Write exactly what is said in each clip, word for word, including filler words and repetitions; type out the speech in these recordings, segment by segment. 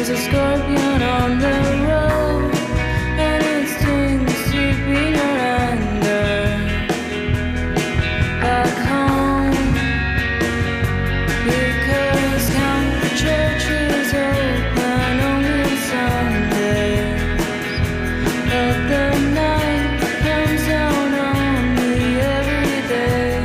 There's a scorpion on the road, and it stings deep in your anger. Back home, because Count Church is open only on Sundays, but the night comes down on me every day.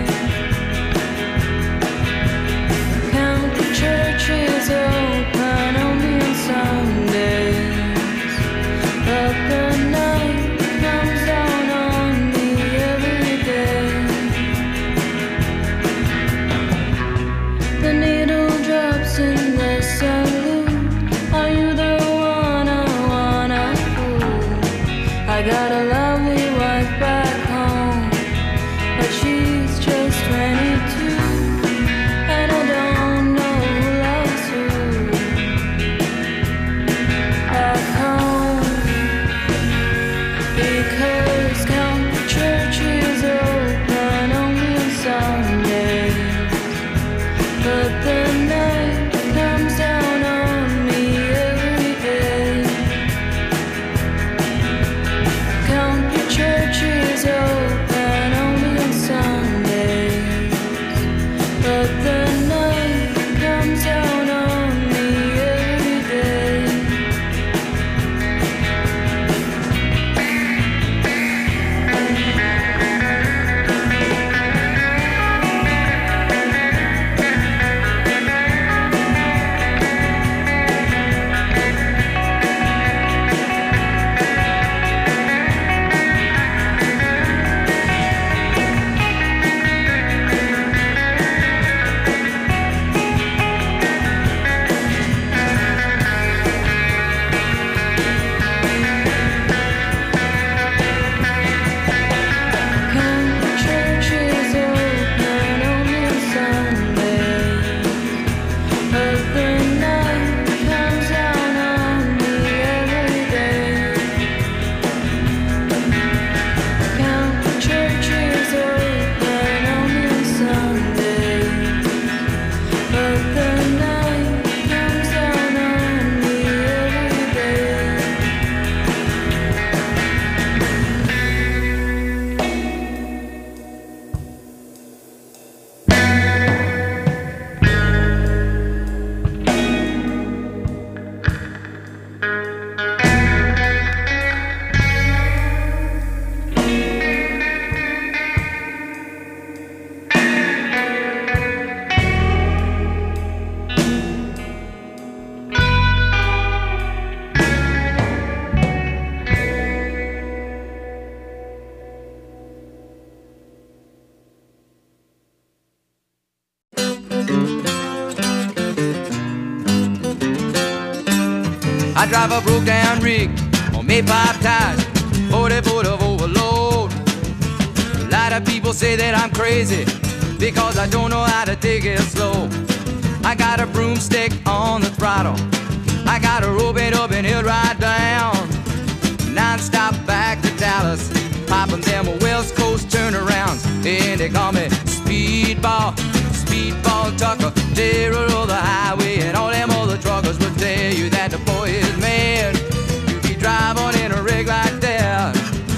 Count Church is open only on Sundays, but the night comes down on me every day. The needle drops in the saloon. Are you the one I wanna fool? I got a lovely wife back home, but she's just twenty-two, and I don't know who loves who. Back home, because Count Church is open only on Sundays, but the night comes down on me every day. Count Church is open only on Sundays, but the night comes down on me every day. Count Church is open only on Sundays, but the night comes down on me every day. Count Church is open only on Sundays, but the night comes down on me every day. I drive a broke down rig on Maypipe tires, forty foot of overload. A lot of people say that I'm crazy because I don't know how to take it slow. I got a broomstick on the throttle, I got a rope it up and he'll ride down. Non-stop back to Dallas, popping them West Coast turnarounds. And they call me Speedball, Speedball Tucker, terror of the highway. And all them other truckers will tell you that the boy is mad. You be driving in a rig like that.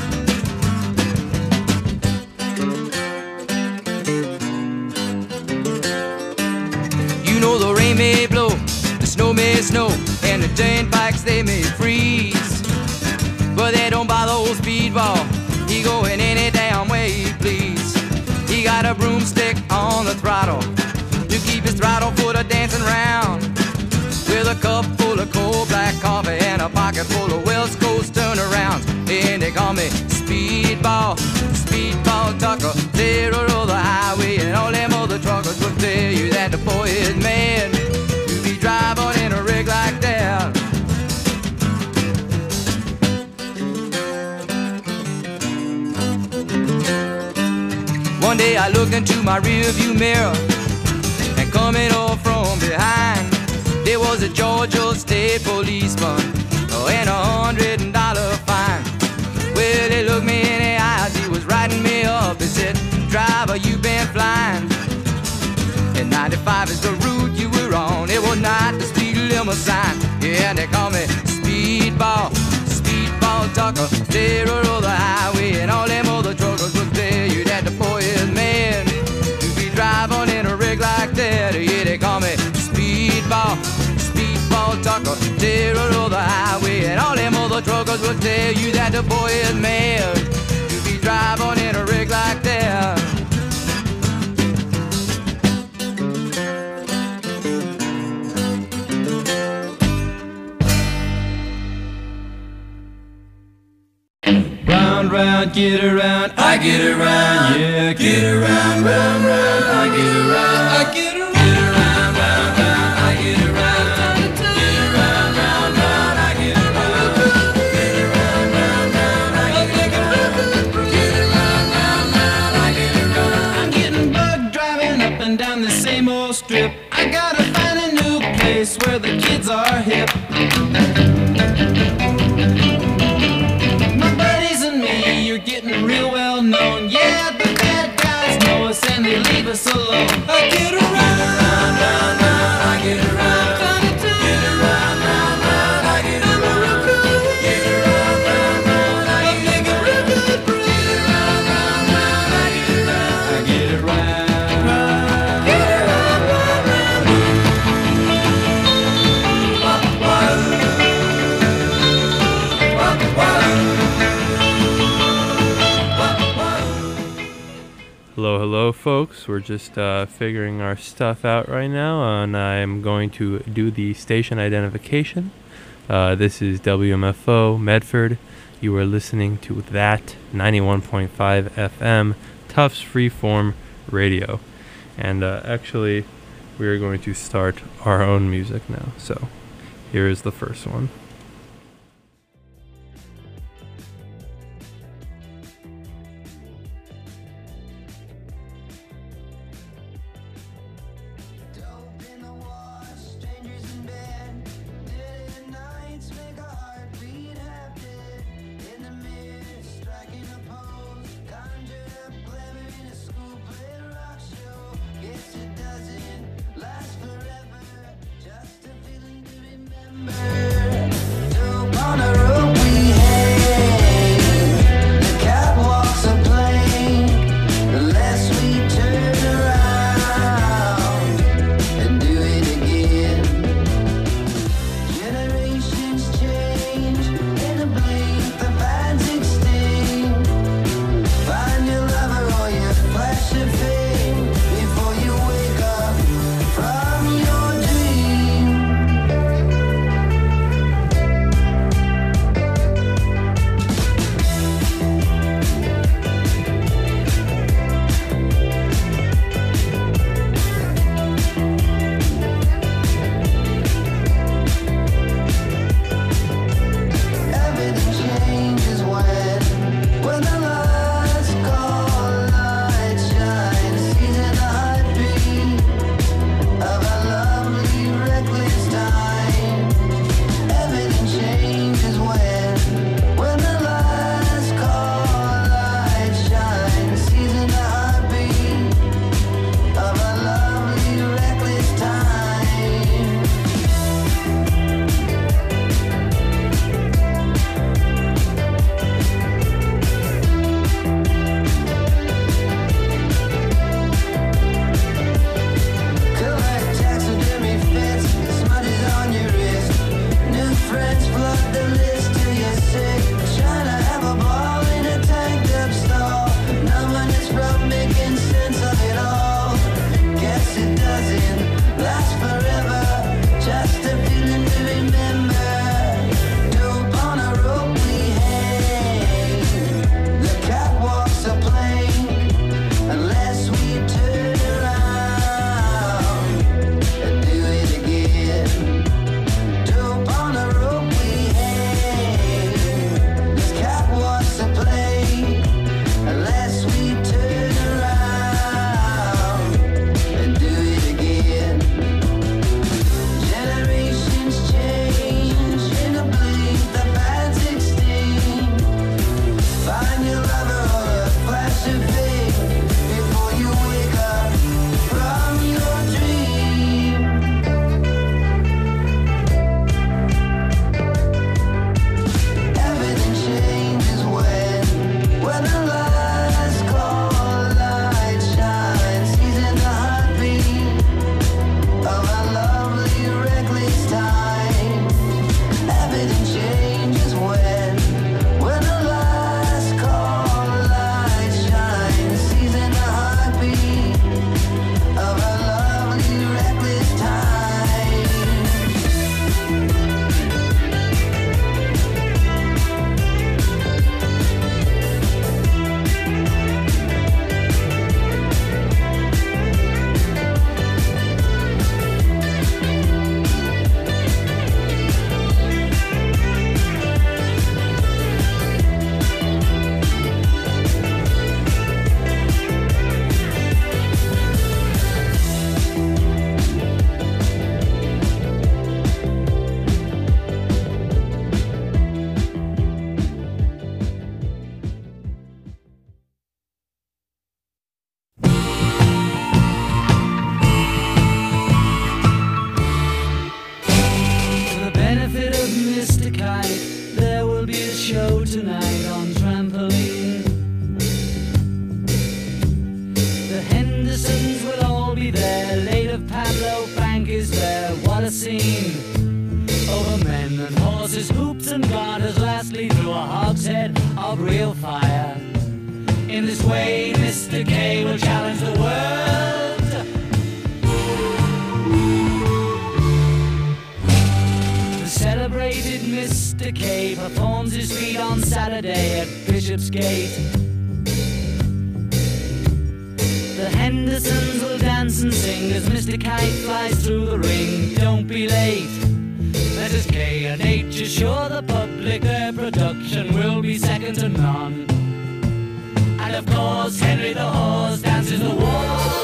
You know the rain may blow, the snow may snow, and the turnpikes they may freeze, but they don't bother old Speedball. He going any damn way he please. He got a broomstick on the throttle to keep his throttle foot a dancing round, with a cup full of cold black coffee and a pocket full of West Coast turnarounds. And they call me Speedball, Speedball Tucker, terror of the highway. And all them other truckers will tell you that the boy is mad. You be driving in a rig like that. One day I looked into my rearview mirror, and coming up from behind, there was a Georgia State policeman, oh, and a hundred dollar fine. Well, he looked me in the eyes, he was writing me up. He said, "Driver, you been flying, and ninety-five is the route you were on. It was not the speed limit sign. Yeah, and they call me Speedball, Speedball Tucker. They roll the highway and all them other truckers will tell you that the boy is man to be driving in a rig like that. Yeah, they call me Speedball, Speedball Tucker. They roll the highway and all them other truckers will tell you that the boy is man to be driving in a rig like that. Round, round, get around, I get around, yeah, get around, round, round, I get around, I get around, get around, round, round, I get around, get around, round, round, I get around, get around, round, round, I get around, get around, round, round, I get around. I'm getting bugged driving up and down the same old strip. I gotta find a new place where the kids are hip. You're getting real well known. Yeah, the bad guys know us and they leave us alone. I get around, round, round, round, I get around. Get around, round, round, I get around. Get around, round, round, I get around. Get around, round, round, I get around. I get around, round, get around, round, round. Wah, wah, wah. Hello, hello, folks. We're just uh, figuring our stuff out right now, and I'm going to do the station identification. Uh, this is W M F O Medford. You are listening to that ninety-one point five F M Tufts Freeform Radio. And uh, actually, we are going to start our own music now. So, here is the first one. Last forever, just a feeling to remember. what a scene. Over men and horses, hoops and garters, lastly through a hogshead of real fire. In this way, Mister K will challenge the world. The celebrated Mister K performs his feat on Saturday at Bishopsgate. The Hendersons will dance and sing as Mister Kite flies through the ring. Don't be late. Missus K and H assure the public their production will be second to none. And of course, Henry the Horse dances the waltz.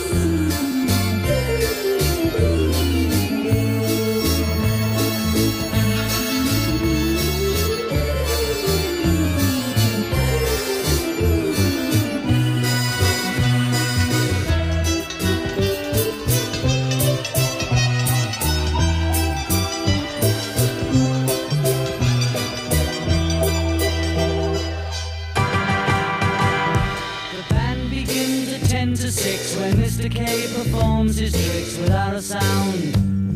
When Mister K performs his tricks without a sound,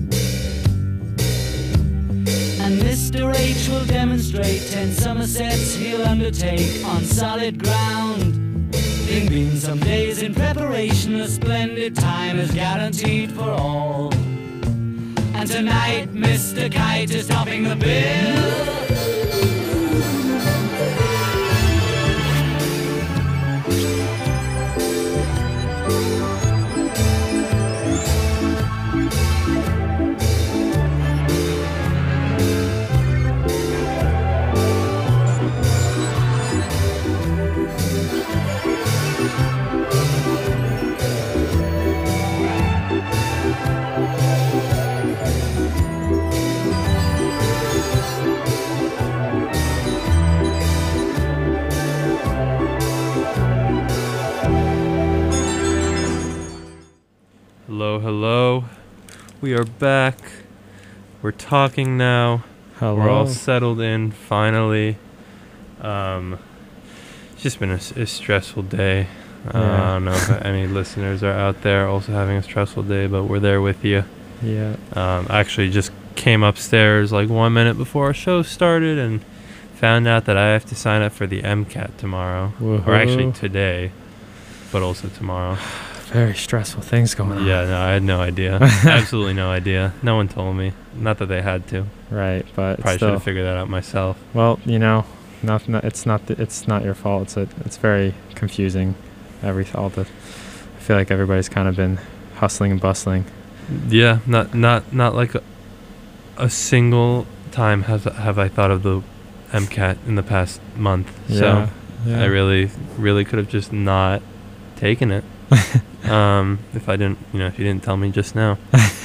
and Mister H will demonstrate ten somersets he'll undertake on solid ground. There've been some days in preparation, a splendid time is guaranteed for all. And tonight Mister Kite is topping the bill. Hello, hello. We are back. We're talking now. Hello. We're all settled in, finally. Um, it's just been a, s- a stressful day. Uh, Yeah. I don't know if any listeners are out there also having a stressful day, but we're there with you. Yeah. Um, I actually just came upstairs like one minute before our show started and found out that I have to sign up for the MCAT tomorrow. Or actually Woohoo. today, but also tomorrow. Very stressful things going on. Yeah, no, I had no idea. Absolutely no idea. No one told me. Not that they had to. Right, but Probably should still, have figured that out myself. well, you know, not, not it's not the, it's not your fault. It's a, it's very confusing. Every all the, I feel like everybody's kind of been hustling and bustling. Yeah, not not not like a, a single time has have I thought of the MCAT in the past month. Yeah, So yeah. I really really could have just not taken it. um, if I didn't, you know, if you didn't tell me just now.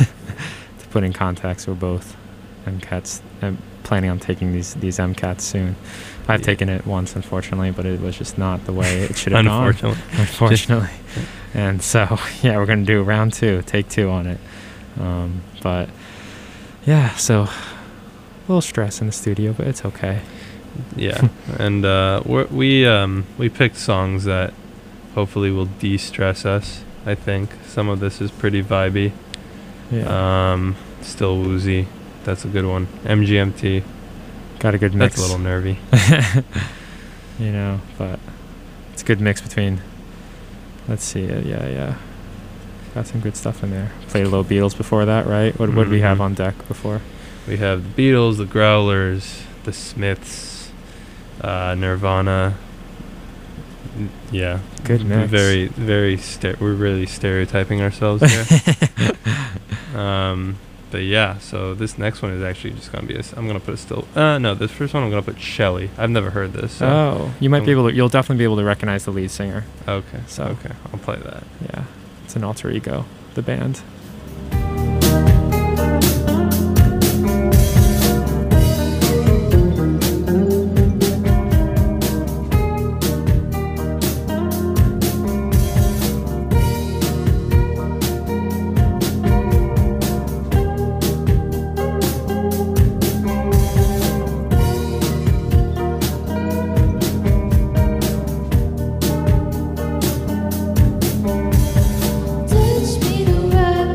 To put in context, we're both MCATs. I'm planning on taking these these MCATs soon. I've Yeah. taken it once, unfortunately, but it was just not the way it should have gone. Unfortunately. Unfortunately. And so, yeah, we're going to do round two, take two on it. Um, but, yeah, so a little stress in the studio, but it's okay. Yeah, and uh, we're, we um we picked songs that hopefully will de-stress us. I think some of this is pretty vibey. Yeah. Um, Still Woozy, that's a good one. M G M T, Got a good mix. that's a little nervy. You know, but it's a good mix between, let's see, uh, yeah, yeah. Got some good stuff in there. Played a little Beatles before that, right? What what did we have Mhm. on deck before? We have the Beatles, the Growlers, the Smiths, uh, Nirvana. N- Yeah, Good mix. very very ster- we're really stereotyping ourselves here. um, but yeah, so this next one is actually just gonna be a s- I'm gonna put a still. Uh, no, this first one I'm gonna put Shelly. I've never heard this. So. Oh, you might be Um, able to, you'll definitely be able to recognize the lead singer. Okay. So- okay, I'll play that. Yeah, it's an alter ego, the band. Teach me to ride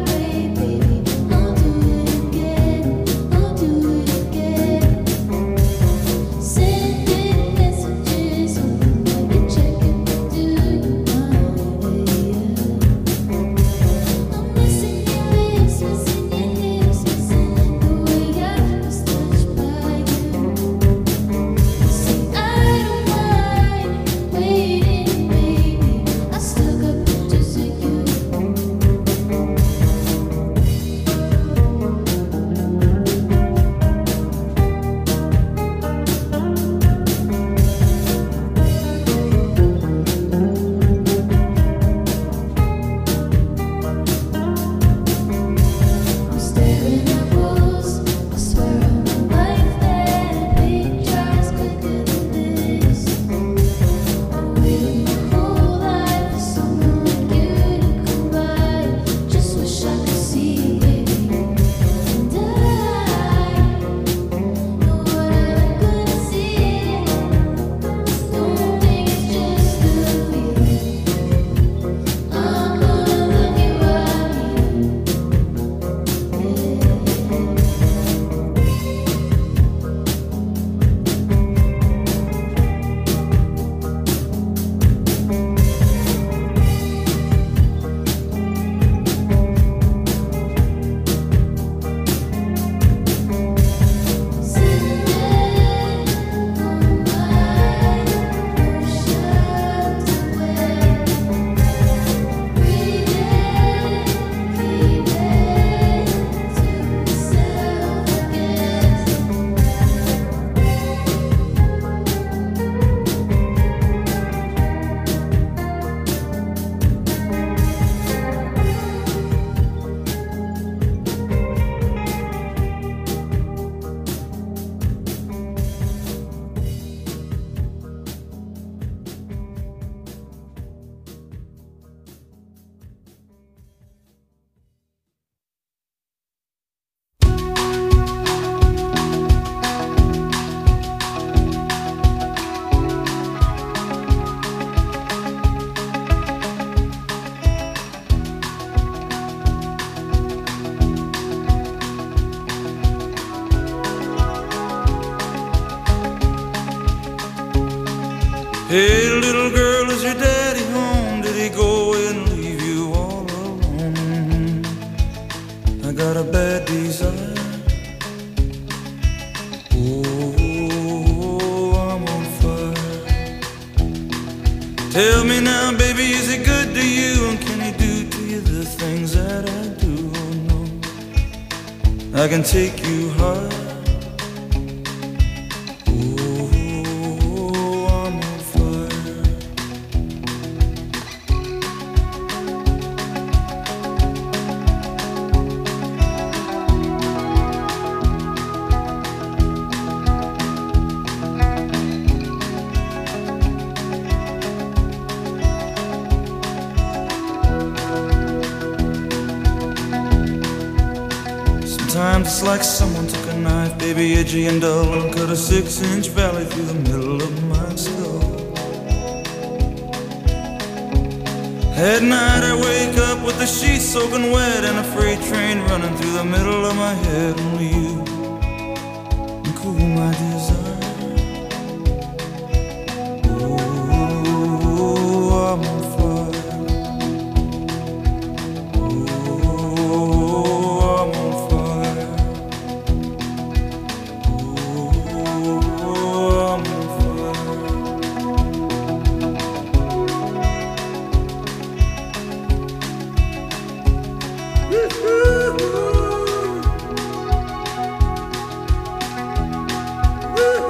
Hey, little girl, is your daddy home? Did he go away and leave you all alone? I got a bad desire. Oh, I'm on fire. Tell me now, baby, is he good to you? And can he do to you the things that I do? Oh no, I can take you high. Sometimes it's like someone took a knife, baby, edgy and dull, and cut a six-inch valley through the middle of my skull. At night I wake up with the sheets soaking wet and a freight train running through the middle of my head. Only you can cool my desire. Oh, I'm on fire. Woo-hoo!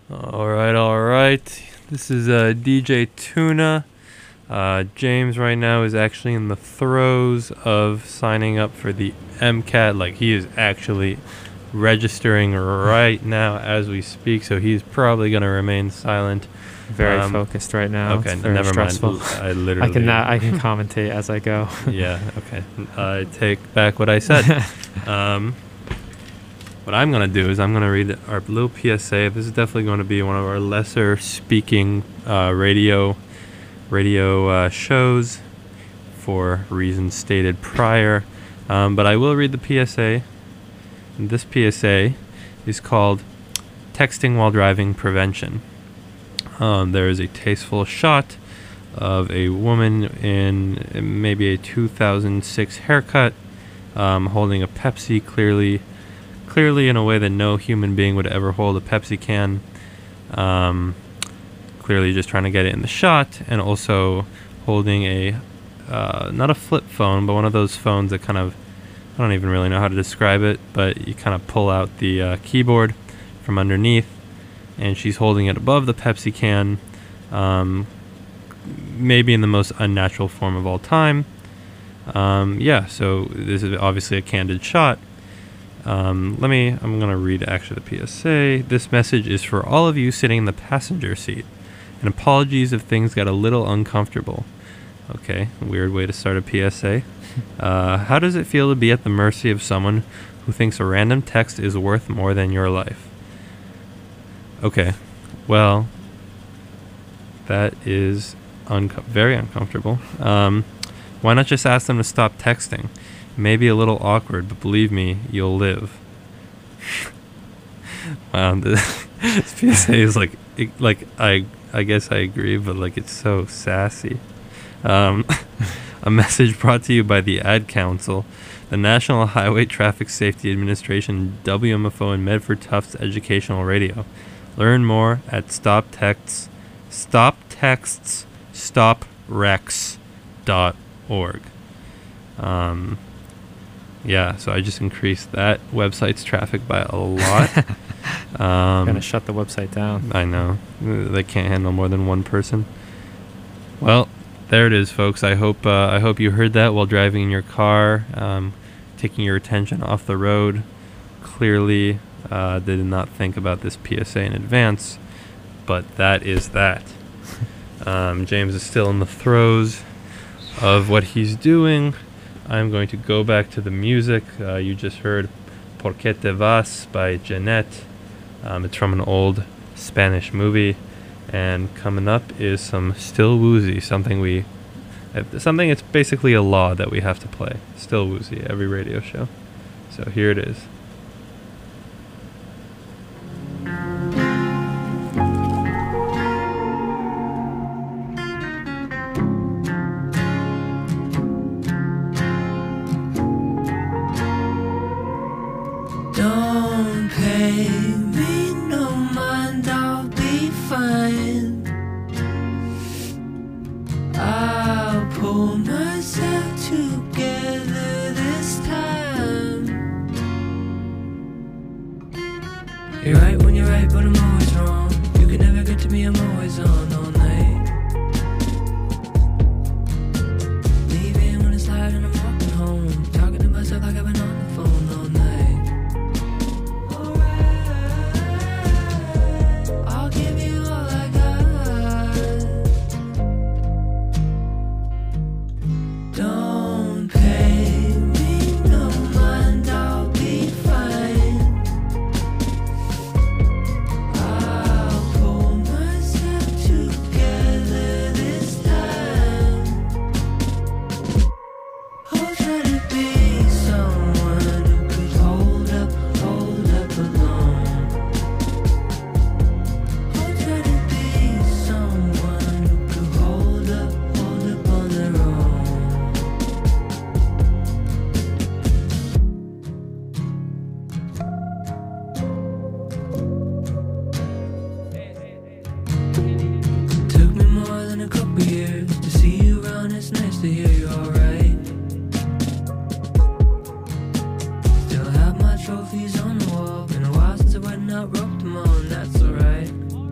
All right, all right. This is uh, D J Tuna. Uh, James right now is actually in the throes of signing up for the MCAT. Like, he is actually registering right now as we speak, so he's probably going to remain silent. Very Um, focused right now. Okay, It's very never stressful. mind. I literally... I can uh, I can commentate as I go. Yeah, okay. I take back what I said. um, what I'm going to do is I'm going to read our little P S A. This is definitely going to be one of our lesser speaking uh, radio radio uh, shows for reasons stated prior. Um, but I will read the P S A. And this P S A is called Texting While Driving Prevention. Um, there is a tasteful shot of a woman in maybe a two thousand six haircut, um, holding a Pepsi, clearly, clearly in a way that no human being would ever hold a Pepsi can. Um, clearly just trying to get it in the shot, and also holding a, uh, not a flip phone, but one of those phones that kind of, I don't even really know how to describe it, but you kind of pull out the uh, keyboard from underneath, and she's holding it above the Pepsi can, um, maybe in the most unnatural form of all time. Um, yeah, so this is obviously a candid shot. Um, let me, I'm going to read actually the P S A. This message is for all of you sitting in the passenger seat, and apologies if things got a little uncomfortable. Okay, weird way to start a P S A. Uh, how does it feel to be at the mercy of someone who thinks a random text is worth more than your life? Okay, well, that is unco- very uncomfortable. Um, why not just ask them to stop texting? Maybe a little awkward, but believe me, you'll live. Wow, this, this P S A is like, it, like I, I guess I agree, but like it's so sassy. Um, a message brought to you by the Ad Council, the National Highway Traffic Safety Administration, W M F O, and Medford Tufts Educational Radio. Learn more at Stop Texts, Stop Texts, Stop Rex dot org. Um, yeah, so I just increased that website's traffic by a lot. um, Gonna shut the website down. I know. They can't handle more than one person. Well, there it is, folks. I hope uh, I hope you heard that while driving in your car, um, taking your attention off the road. Clearly, uh, did not think about this P S A in advance, but that is that. Um, James is still in the throes of what he's doing. I'm going to go back to the music. Uh, you just heard Por qué te vas by Jeanette. Um, it's from an old Spanish movie. And coming up is some Still Woozy, something we, something it's basically a law that we have to play. Still Woozy, every radio show. So here it is. Don't pay me no mind, I'll be fine. I'll pull myself together this time. You're right when you're right, but I'm always wrong. You can never get to me, I'm always on all night. Leaving when it's light and I'm walking home. Talking to myself like I've been on the phone all night. I'll give you all I got. Don't pay me no mind, I'll be fine. I'll pull myself together this time. I'll try to be someone who could hold up, hold up alone. I'll try to be someone who could hold up, hold up on their own. Took me more than a couple years to see you around, it's nice to hear you're alright. Still have my trophies on the wall, been a while since I went out, roped them all, and that's alright.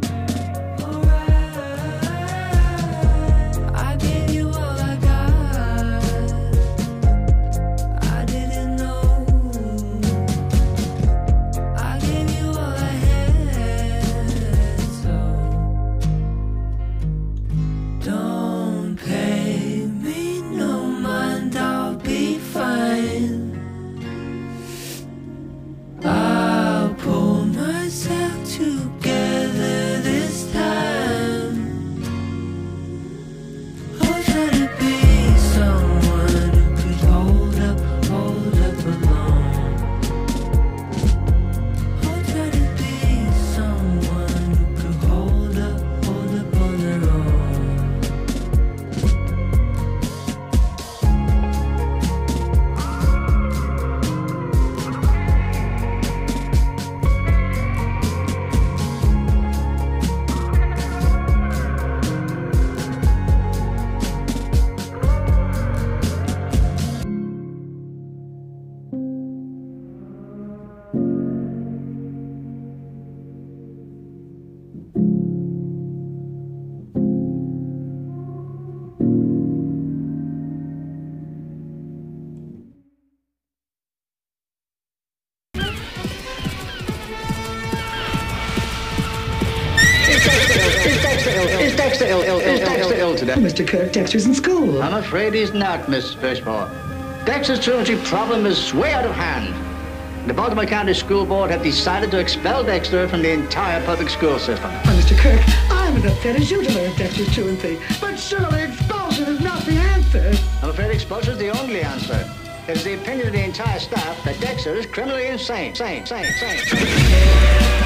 Is Dexter ill? Is Dexter ill? Ill? Is Dexter ill today? Mister Kirk, Dexter's in school. I'm afraid he's not, Miss Fishmore. Dexter's truancy problem is way out of hand. The Baltimore County School Board have decided to expel Dexter from the entire public school system. Oh, Mister Kirk, I'm as upset as you to learn Dexter's truancy. But surely expulsion is not the answer. I'm afraid expulsion is the only answer. It's the opinion of the entire staff that Dexter is criminally insane. Sane, sane, sane, sane.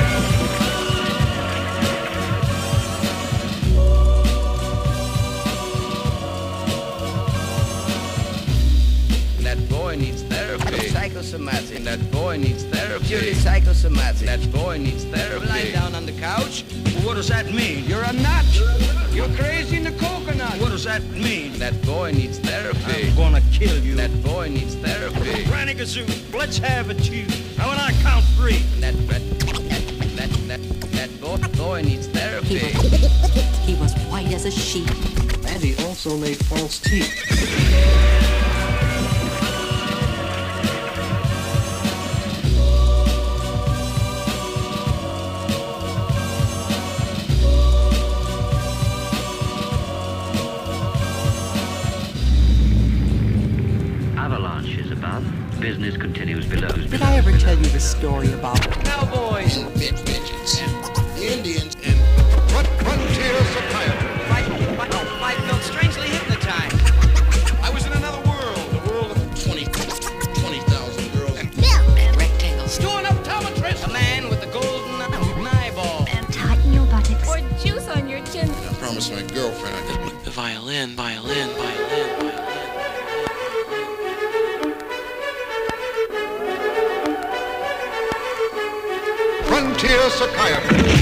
That boy needs therapy. Psychosomatic. That boy needs therapy. Purely psychosomatic. That boy needs therapy. Lying down on the couch. What does that mean? You're a nut. You're crazy in the coconut. What does that mean? That boy needs therapy. I'm gonna kill you. That boy needs therapy. Granny Gazoo, let's have it, you. Now when I count three. That that that that that, that boy, boy needs therapy. He was, he was white as a sheet. And he also made false teeth. Avalanche is above. Business continues below. Did I ever tell you the story about cowboys and midgets and the Indians and frontier psychiatry? I felt strangely hypnotized. I was in another world, the world of twenty, twenty thousand girls. And Bill and rectangles. To an optometrist, a man with a golden eyeball. And tighten your buttocks. Or juice on your chin. I promised my girlfriend I could. The violin, violin, violin, violin. Frontier psychiatry.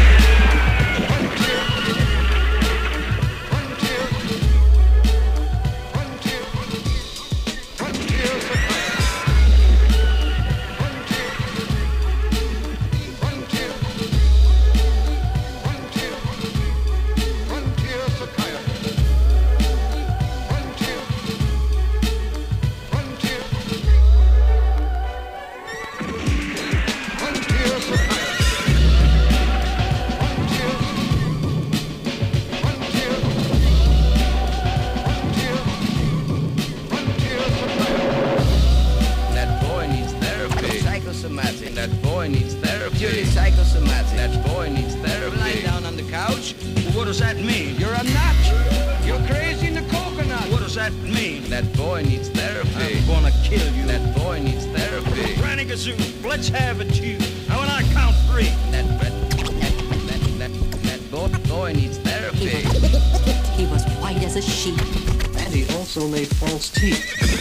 That boy needs therapy. Purely psychosomatic. That boy needs therapy. Lying down on the couch. What does that mean? You're a nut. You're crazy in the coconut. What does that mean? That boy needs therapy. I'm gonna kill you. That boy needs therapy. Granny Gazoo, let's have it, you. Now when I count three. That that that that, that, that boy, boy needs therapy. He was, he was white as a sheet. And he also made false teeth.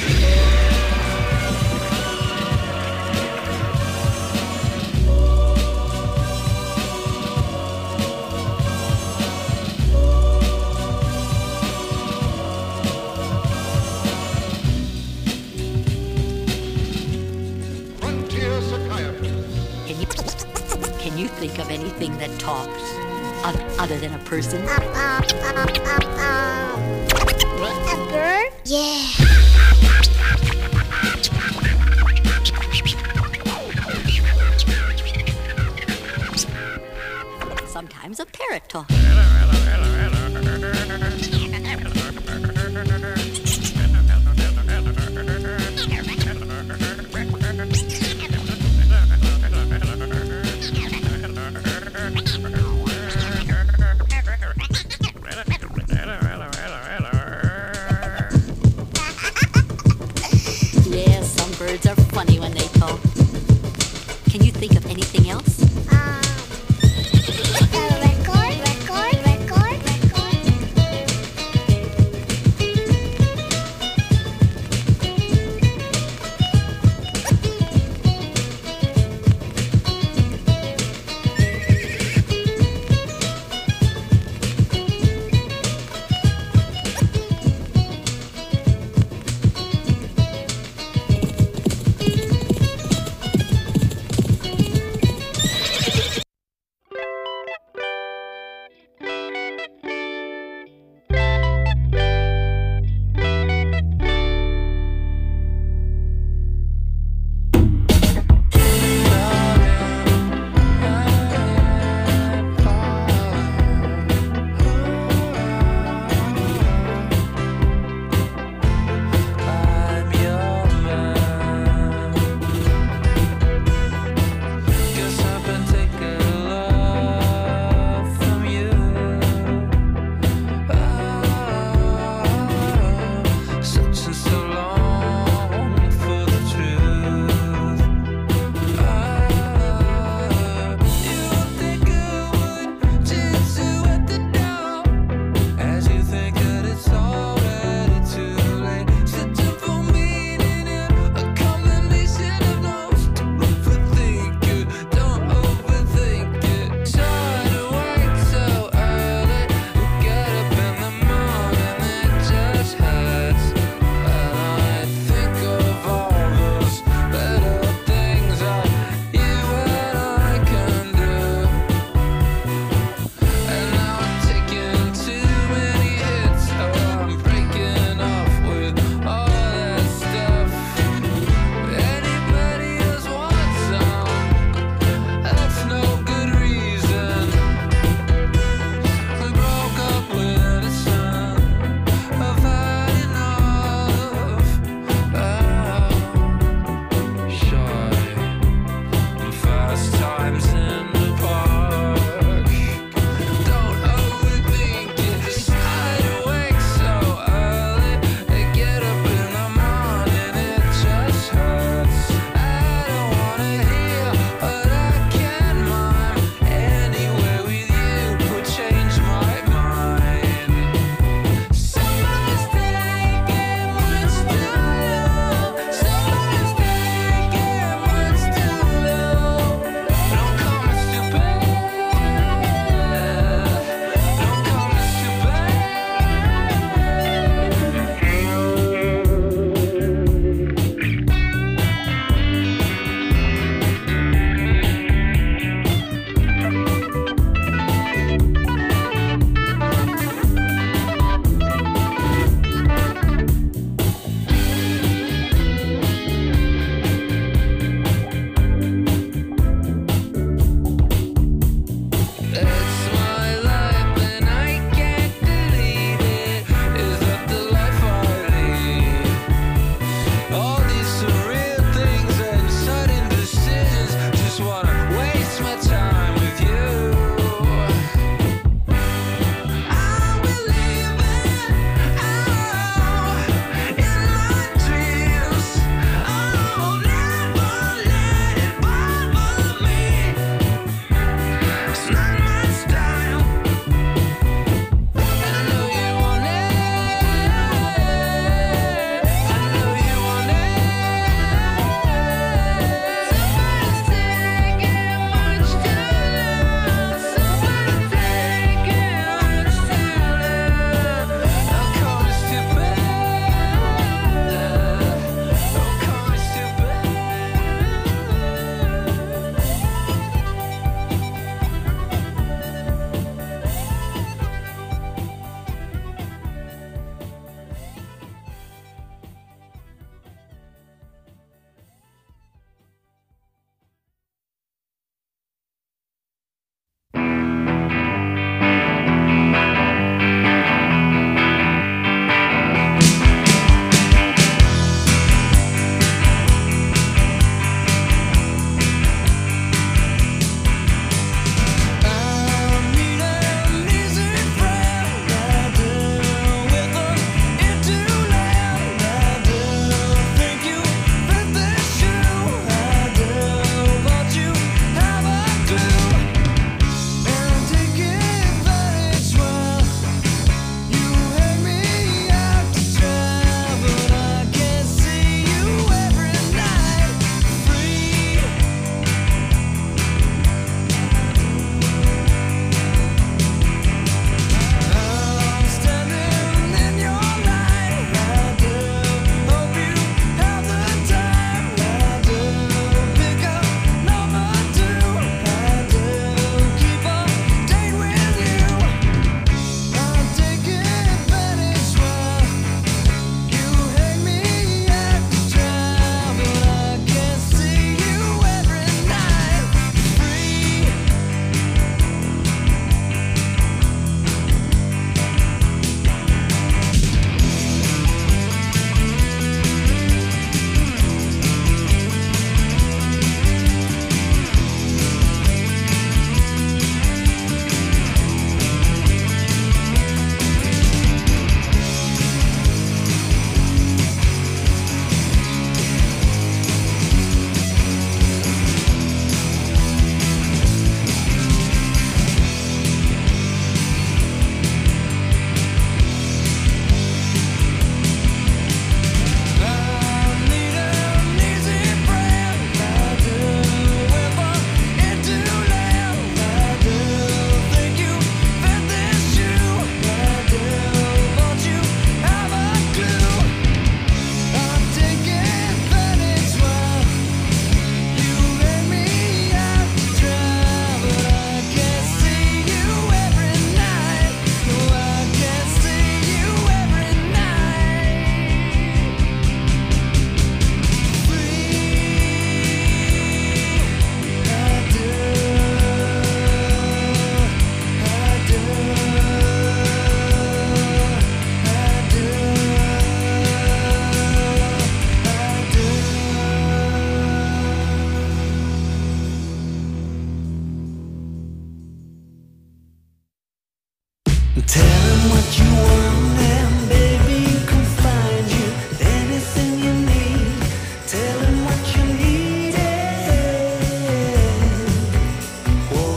Can you think of anything that talks other than a person? A bird? Yeah. Sometimes a parrot talks. Yeah, some birds are funny when they talk. Can you think of anything else? Um, a record, record, record, record. Tell him what you want and baby can find you anything you need. Tell him what you need. Oh,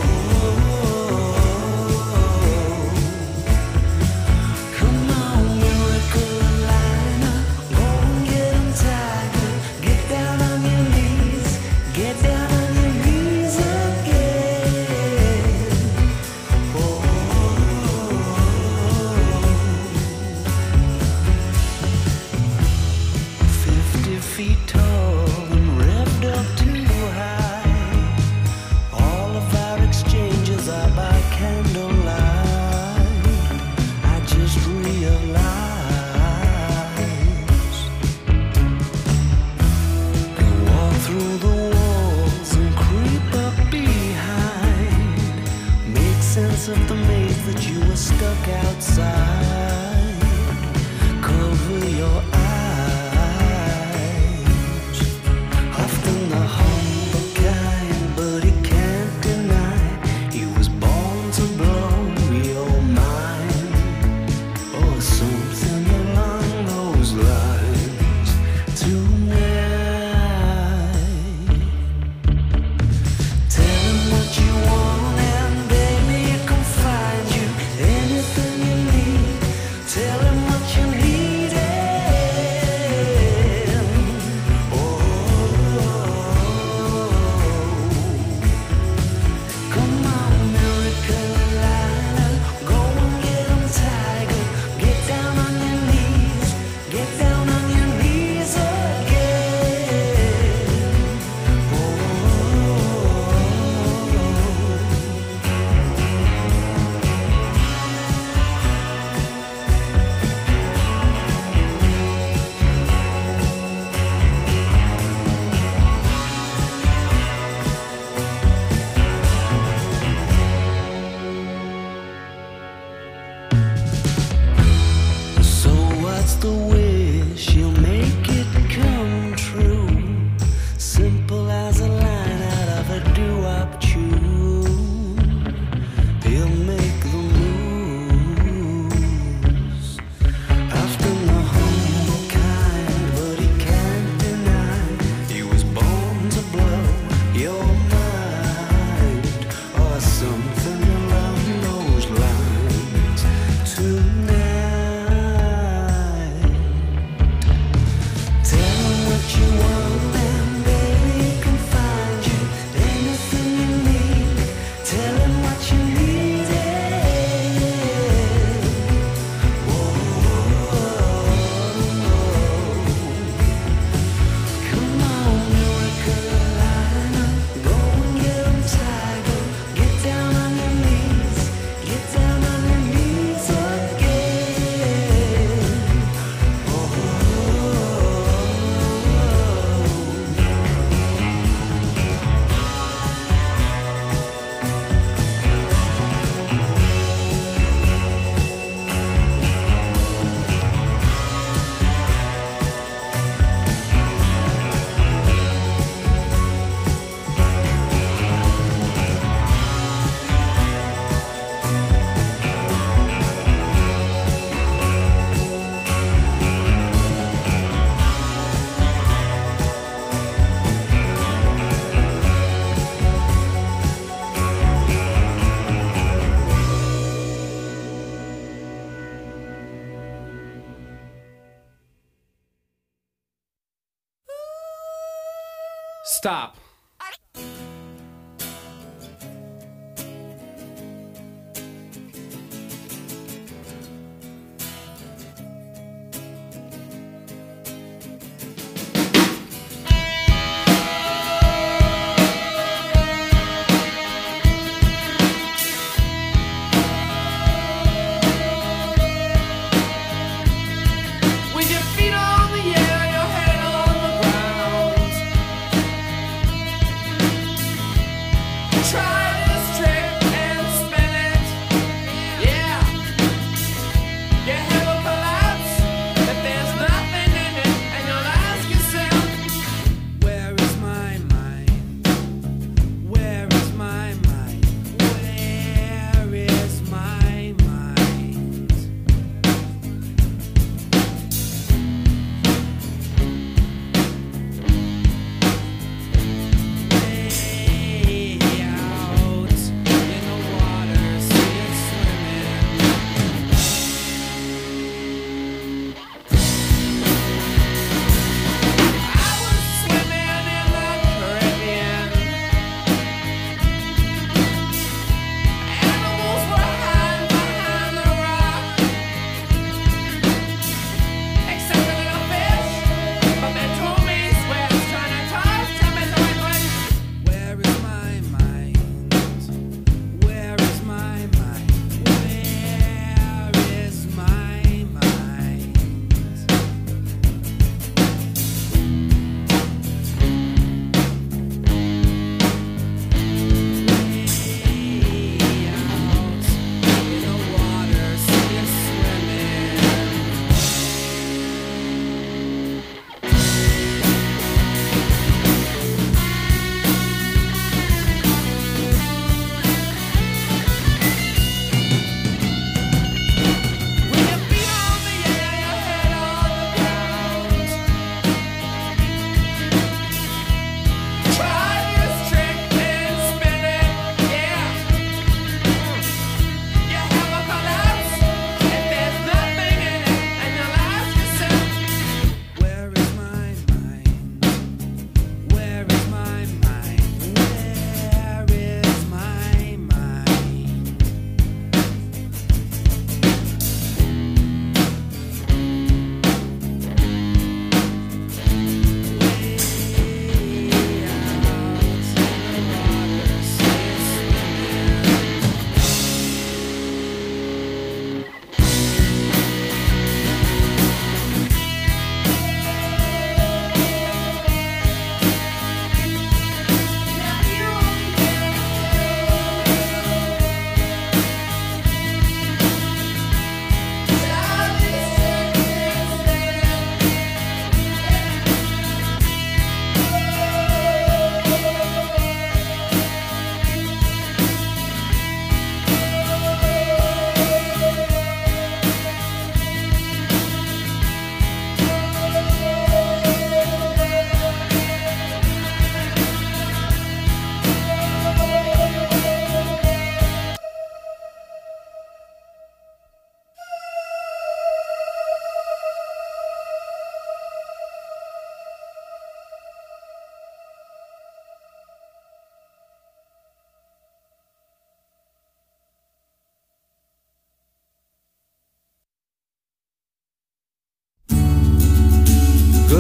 come on, miracle liner, go and get him, tiger. Get down on your knees, get down on your knees again. Oh. Feet tall and revved up too high. All of our exchanges are by candlelight. I just realized. Go walk through the walls and creep up behind. Make sense of the maze that you were stuck outside. Cover your eyes. The wish, you'll make it come true. Simple as a line out of a doo-wop tune. He'll make the moves. Often the humble kind, but he can't deny he was born to blow your mind, or something along those lines. Tonight. Stop. With your feet on the air, your head on the ground.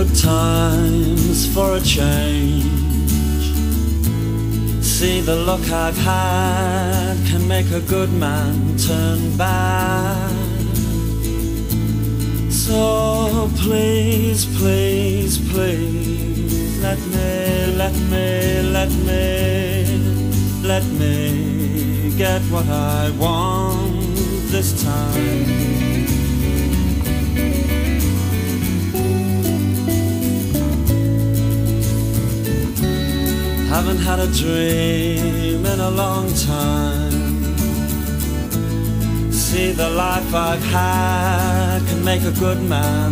good times for a change. See, the luck I've had can make a good man turn bad. So please, please, please, let me, let me, let me, let me get what I want this time. Haven't had a dream in a long time. See, the life I've had can make a good man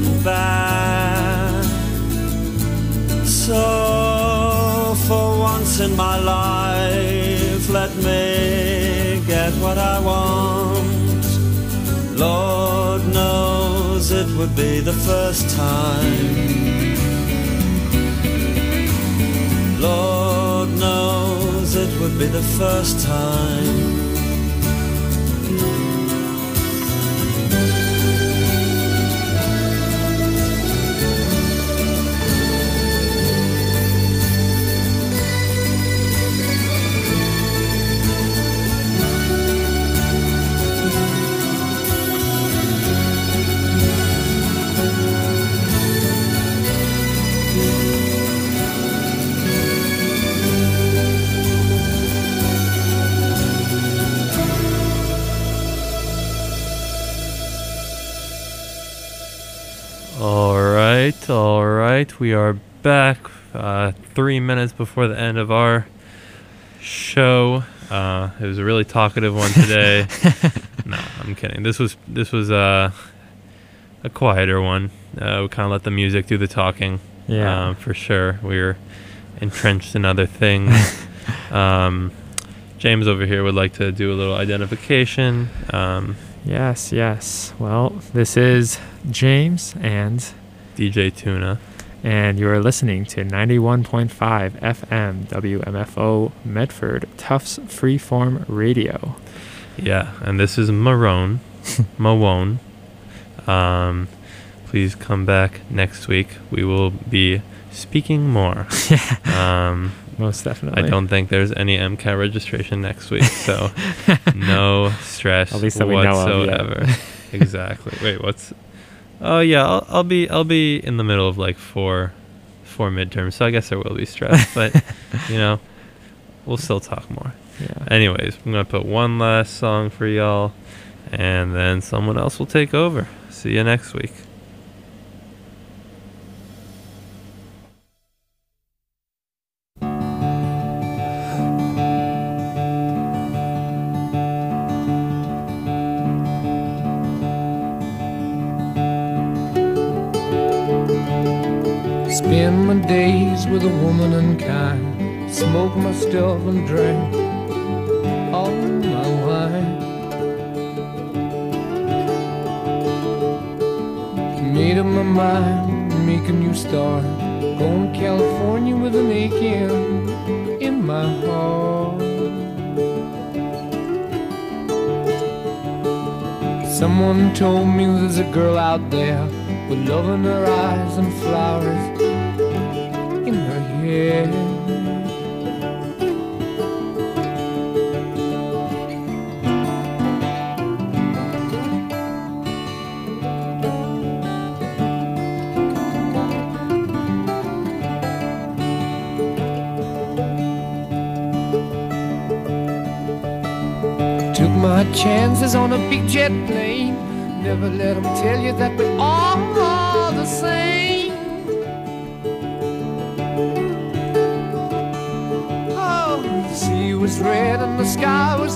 bad. So for once in my life, let me get what I want. Lord knows it would be the first time. Lord knows it would be the first time. Alright, alright, we are back uh, three minutes before the end of our show. Uh, it was a really talkative one today. No, I'm kidding. This was this was uh, a quieter one. Uh, we kind of let the music do the talking. Yeah. Uh, for sure. We were entrenched in other things. um, James over here would like to do a little identification. Um, yes, yes. Well, this is James and D J Tuna. And you are listening to ninety-one point five F M W M F O Medford Tufts Freeform Radio. Yeah, and this is Marone. Mawone. Um, please come back next week. We will be speaking more. Yeah. Um, Most definitely. I don't think there's any M C A registration next week, so no stress At least that whatsoever. we know of, yeah. Exactly. Wait, what's? Oh yeah, I'll, I'll be I'll be in the middle of like four four midterms, so I guess there will be stress, but you know, we'll still talk more. Yeah. Anyways, I'm gonna put one last song for y'all, and then someone else will take over. See you next week. Spend my days with a woman unkind, smoke my stuff and drink all my wine. Made up my mind, make a new start, going to California with an aching in my heart. Someone told me there's a girl out there with love in her eyes and flowers in her hair. Took my chances on a big jet plane. Never let them tell you that we're all the same. Oh, the sea was red and the sky was